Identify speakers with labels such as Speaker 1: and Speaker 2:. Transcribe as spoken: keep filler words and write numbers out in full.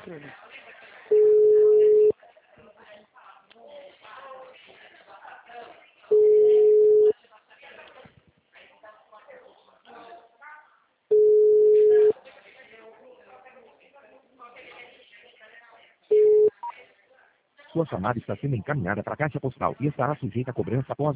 Speaker 1: Sua chamada está sendo encaminhada para a caixa postal e estará sujeita a cobrança após